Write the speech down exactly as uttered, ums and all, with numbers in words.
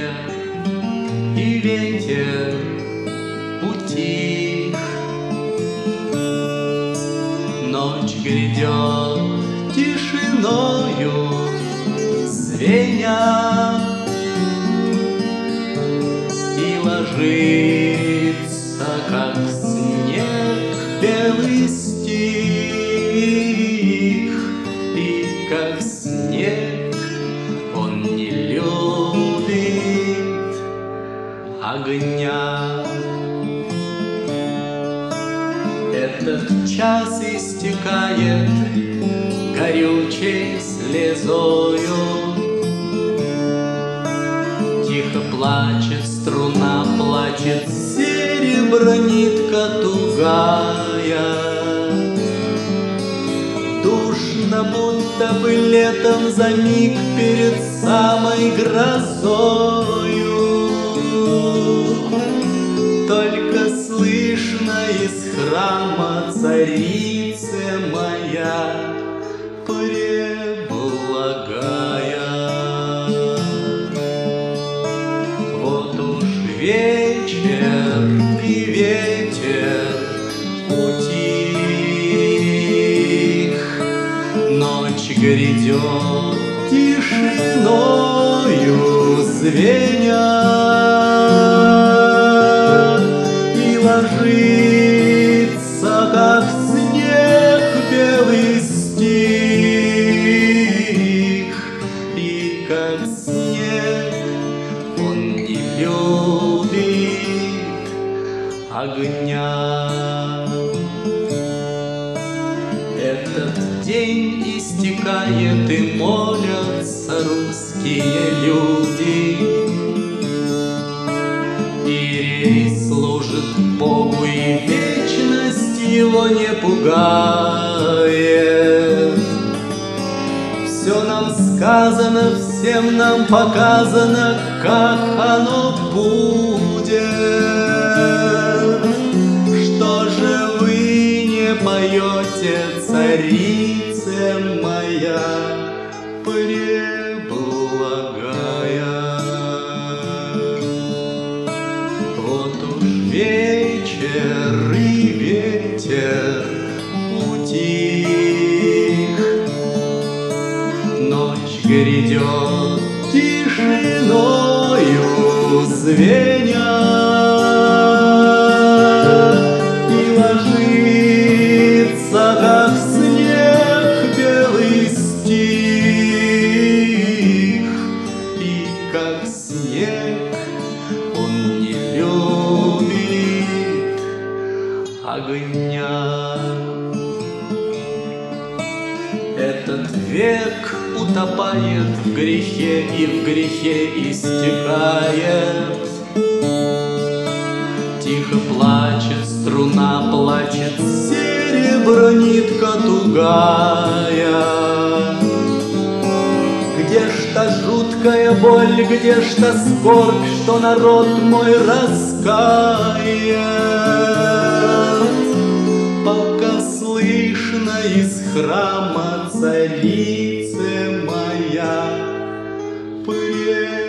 вечер, и ветер утих. Ночь грядет тишиною звеня, и ложится, как снег, белый стих. И как снег он не любит огня. Этот час истекает горючей слезою. Тихо плачет струна, плачет серебро нитка тугая. Душно, будто бы летом за миг перед самой грозою. Только слышно из храма царицы моя преблагая. Вот уж вечер и ветер утих. Ночь грядет тишиною звеня, и ложится, как снег, белый стих. И как снег он не любит огня. Этот день истекает, и молятся русские люди. Ирий служит Богу, и вечность его не пугает. Все нам сказано, всем нам показано, как оно будет. Что же вы не поете, царица моя преблагая? Вот уж вечер и ветер утих. Ночь грядет тишиною звеня, и ложится, как снег, белый стих. И как снег он не любит огня. Этот век утопает в грехе, и в грехе истекает. Тихо плачет струна, плачет серебро нитка тугая. Где ж та жуткая боль, где ж та скорбь, что народ мой раскаял? Пока слышно из храма царицы моя преблагая.